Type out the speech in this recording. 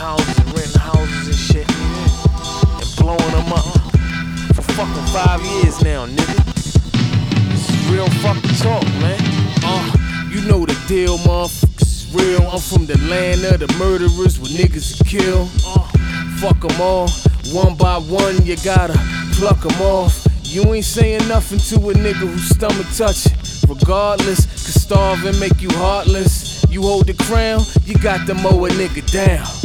renting houses and shit, and blowing them up for fucking 5 years now, nigga. This is real fucking talk, man. You know the deal, motherfuckers. It's real. I'm from the land of the murderers where niggas kill. Fuck them all, one by one, you gotta pluck them off. You ain't saying nothing to a nigga whose stomach touch it. Regardless, cause starving make you heartless. You hold the crown, you got to mow a nigga down.